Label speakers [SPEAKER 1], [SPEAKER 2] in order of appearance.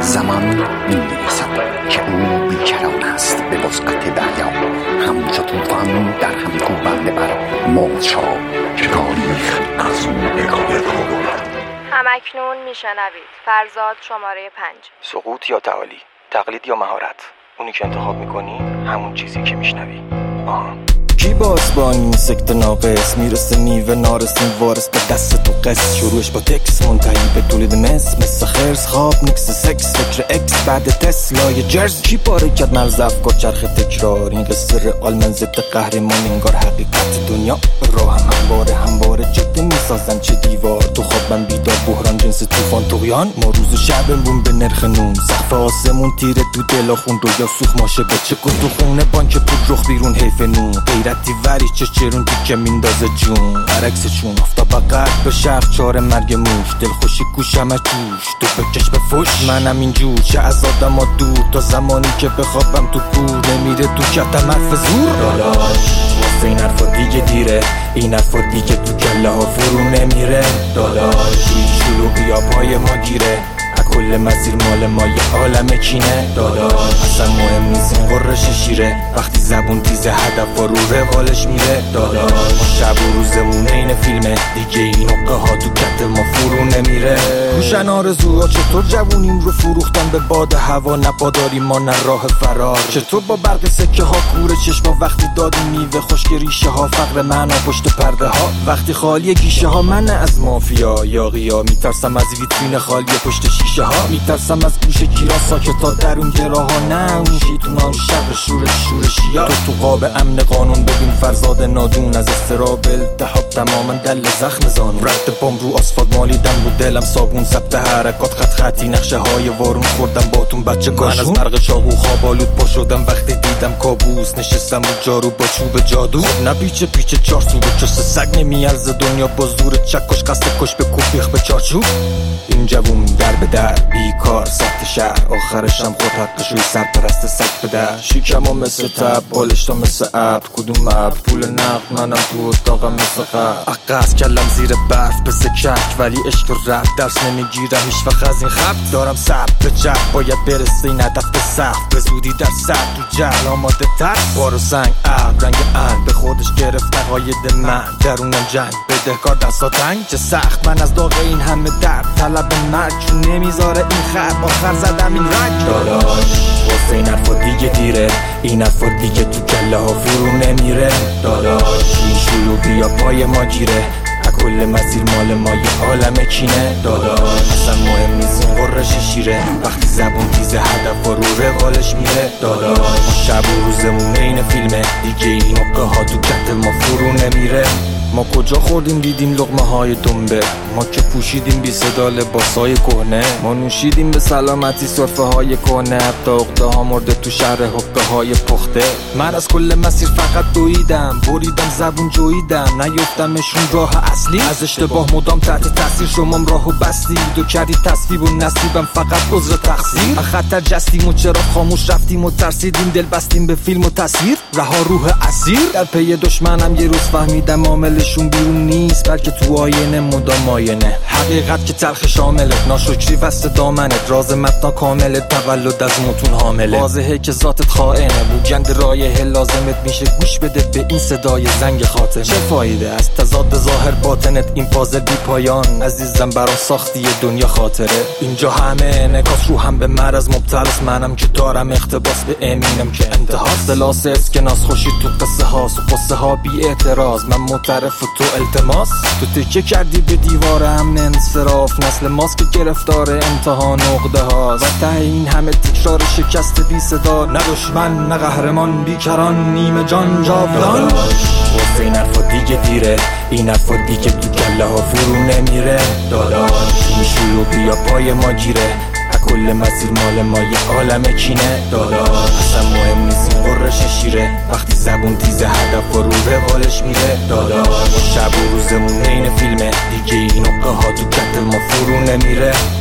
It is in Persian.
[SPEAKER 1] زمان می‌نویسد که او بیکران است به وسعت دریا، همچو طوفان در هم کوبنده بر موج شو که تاریخ از او حکایت کند.
[SPEAKER 2] همکنون میشنوید فرزاد شماره 5.
[SPEAKER 3] سقوط یا تعالی، تقلید یا مهارت، اونی که انتخاب میکنی همون چیزی که میشنوی. کی باز با این سکت ناقص میرسه میوه نارسین وارس به دست تو قص، شروعش با تکس منتهی به تولید مثل خرس، خواب نیکس سکس فکر اکس بعد تسلای جرز. کی پاره کرد مرز افکار چرخ تکرار، این قصه رئال من ضد قهرمان انگار حقیقت دنیا راه همواره جدی میسازن چه دیوار تو خواب من بیدار بحران جنس طوفان طغیان. ما روز و شبمون به نرخ نون سقف آسمون تیره تو دل خون رویا سوخ ماشه با چه تو خونه بانک پول رخ بیرون حیف نون غیرتی وری چرون که میندازه جون برعکس چون آفتاب قرد به شرق چاره مرگ موش دل خوشی کوشم توش تو بکش به فوش منم اینجور چه از آدم ها دور تا زمانی که بخوابم تو کور نمیره تو کتم حرف زور دالاش واسه این حرفا دیگه دیره این حرفا دیگه تو کله ها فرو نمیره دالاش شلوغی یا پای ما گیره کل مسیر مال ما یه عالم کینه داداش اصلا مهم نیست این قرش شیره وقتی زبون تیزه هدف و رو روالش میره داداش ما شب و روزمون این فیلمه دیگه این نقه ها تو کت ما فرو نمیره کوشن آرزوها چطور جوونیم رو فروختن به باد هوا نپاداری ما نه راه فرار چطور با برق سکه ها کوره چشما وقتی دادیم میوه خشک ریشه ها فقر معنا پشت پرده ها وقتی خالی گیشه ها من از مافیا یاغیا میترسم از ویترین خالی پشت شیشه ها میترسم از گوش گیرا ساکتا در اون گراها نه اون شیطونان شب شورشیا تو قاب امن قانون ببین فرزاد نادون از استراب التهاب تماما دل زخم زانون رد بام رو آسفالت مالیدم رو دلم صابون ثبت حرکات خطی نقشه های وارون خوردم باتون بچه گاشون من از برق چاقو خواب آلود پا شدم وقتی دیدم کابوس نشستم رو جارو با چوب جادو خب نه پیچه چار سو چست سگ نمیارزه دنیا با زور چکش قصد کش به کوبیخ به چارچوب این جوون در به در بیکار سخت شهر آخرشم خود حقشوی سرپرست سگ بده شیکم ها مثل تب بالشتا مثل ابر کدوم ابر پول نقد منم تو اتاقم مثل قبر اقص کلم زیر برف بسه کک ولی عشق رد درس نمیگیرم هیچ وقت از این خط دارم سب به جب باید برسه این هدف به سقف به زودی در سر تو جهل آماده ترس بار و سنگ ابر رنگ ان به خودش گرفت نقاید من درونم جنگ بدهکار دستا تنگ چه سخت من از داغ این همه درد طلب مرگ چون نمیذاره این خط آخر زدم این رنگ داداش واسه این حرفا دیگه دیره این حرفا دیگه تو کله ها فرو نمیره داداش این شلوغی یا پای ما گیره کل مسیر مال ما یه عالم کینه داداش اصلا مهم نیست این قرش شیره وقتی زبون تیزه هدف و رو روالش میره داداش ما شب و روزمون این فیلمه دیگه این نقه ها تو کت ما فرو نمیره ما کجا خوردیم دیدیم لقمه های دنبه ما که پوشیدیم بی صدا لباسای کهنه ما نوشیدیم به سلامتی سرفه های کهنه حتی عقده ها مرده تو شهر حقه های پخته من از کل مسیر فقط دویدم بریدم زبون جویدم نیفتمشون راه اصلی از اشتباه مدام تحت تاثیر شمام راهو بستید و کردی تصویب و نصیبم فقط عذر تقصیر خطر جستیم و چرا خاموش رفتیم و ترسیدیم دل بستیم به فیلم و تصویر رها روح اسیر در پی دشمنم یه روز فهمیدم عاملشون بیرون نیست بلکه تو آینه مدام آینه حقیقت که تلخ شامله ناشکری وسط دامنت راز متنا کامله تولد از متون حامله واضحه که ذاتت خائنه بوگند رایه لازمت میشه گوش بده به این صدای زنگ خاتمه چه فایده از تضاد ظاهر باطنت این پازل بی پایان عزیزم برام ساختی دنیا خاطره اینجا همه انعکاس رو هم به مرض مبتلاست منم که دارم اقتباس به امینم که انتهاست دلاس اسکناس خوشی تو قصه هاست و قصه ها بی اعتراض من معترف و تو التماس تو تکه کردی به دیوار امن انصراف نسل ماست که گرفتار امتحان عقده هاست و ته این همه تکرار شکست بی صدا نه دشمن نه قهرمان بیکران نیمه جان جاودان واسه این حرفا دیگه دیره این حرفا دیگه تو کله ها فرو نمیره داداش این شلوغی یا پای ما گیره کل مسیر مال ما یه عالم کینه داداش اصلا مهم نیست این قرش شیره وقتی زبون تیزه هدف و رو روالش میره داداش ما شب و روزمون این فیلمه دیگه این نقه ها تو کت ما فرو نمیره